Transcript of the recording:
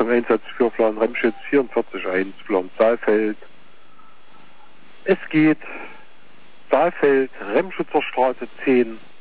Einsatzführplan Remschütz 44.1, Plan Saalfeld. Es geht Saalfeld, Remschützer Straße 10,